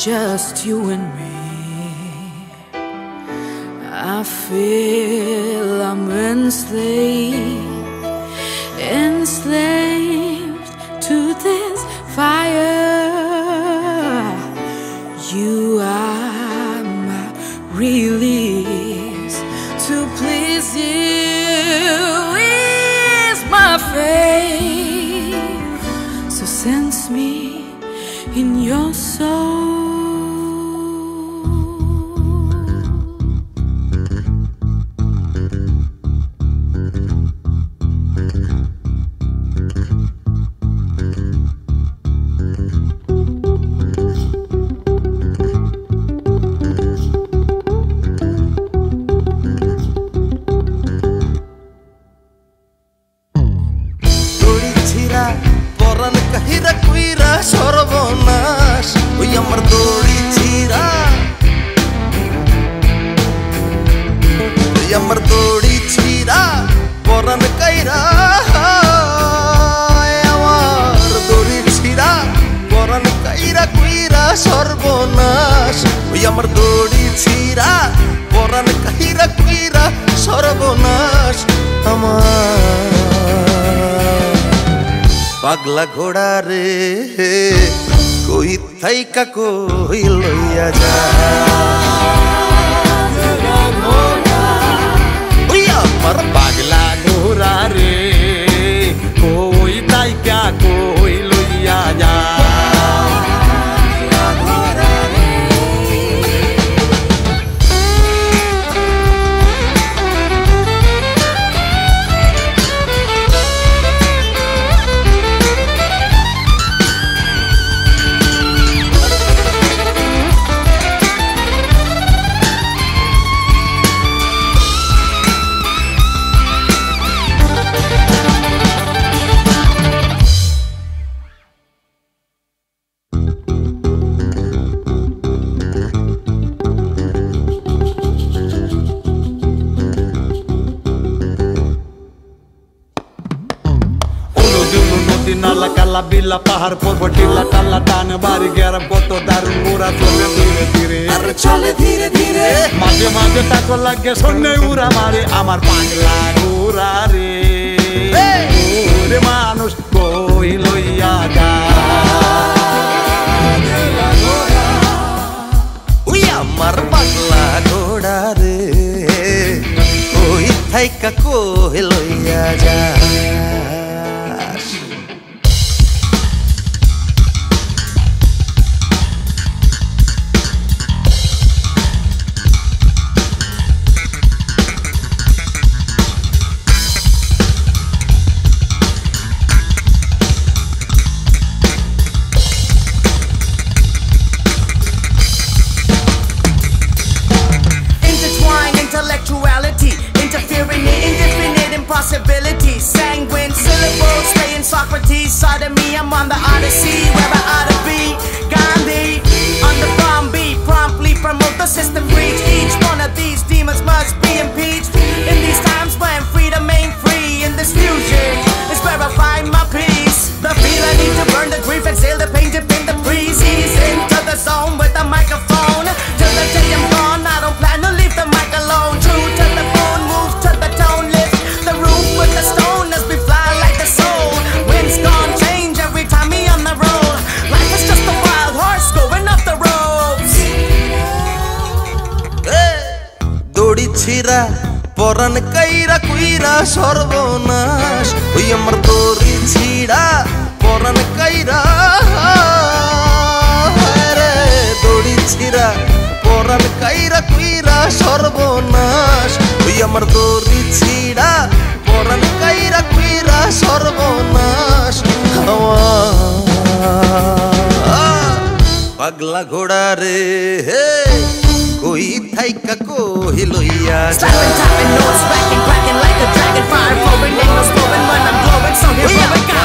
just you and me. I feel I'm enslaved to this fire. You are my release. To please you is my faith. So sense me in your soul. পরান কাহিরা কুইরা সর্বনাশ ওই আমার দড়ি ছিড়া ওই আমার দড়ি ছিড়া পরান কাইরা আমার দড়ি ছিড়া পরান কাইরা কুইরা সর্বনাশ ওই আমার দড়ি ছিড়া পরান কাহিরা কুইরা সর্বনাশ আমার পাগলা ঘোড়া রে কই থাইকা কই লইয়া যা ওই আমার পাগলা ঘোড়া রে কই থাইকা কই লইয়া যা নালা কালা বিল্লা পাহাড় পর্বত টিলা টালা টান বাড়ি গেরাম কত দারুণ উড়া চলে ধীরে ধীরে আরে চলে ধীরে ধীরে মাঝে মাঝে টাকা লাগে সন্নে উড়া মারে আমার পাগলা ঘোড়া রে ওরে মানুষ কই লইয়া যা ওই আমার পাগলা ঘোড়া রে কই থাইকা কই লইয়া যা Sanguine syllables, staying Socrates. Side of me, I'm on the Odyssey, where I ought to be. Gandhi, on the bomb beat, promptly promote the system breach. Each one of these demons must be impeached. In these times when freedom ain't free, in this fusion is where I find my peace. The feel I need to burn the grief, exhale the pain, dip in the breeze. Ease into the zone with the microphone. Till the day I'm gone, I don't plan to leave the mic alone. True to the bone, move to the tone, lift the roof with the stone as we fly like the soul. Wind's gone change every time we on the road. Life is just a wild horse going off the ropes. দড়ি ছিড়া পরান কাইরা কুইরা সর্বনাশ ওই আমার দড়ি ছিড়া পরান কাইরা রে দড়ি ছিড়া পরান কাইরা কুইরা সর্বনাশ ওই আমার দড়ি ছিড়া পরান কাইরা কুইরা সর্বনাশ পাগলা ঘোড়া রে কই থাইকা কই লইয়া যা Slapping, tapping, nose, cracking like a dragon. Fire flowing, ain't no slowing when I'm glowing. So here we go.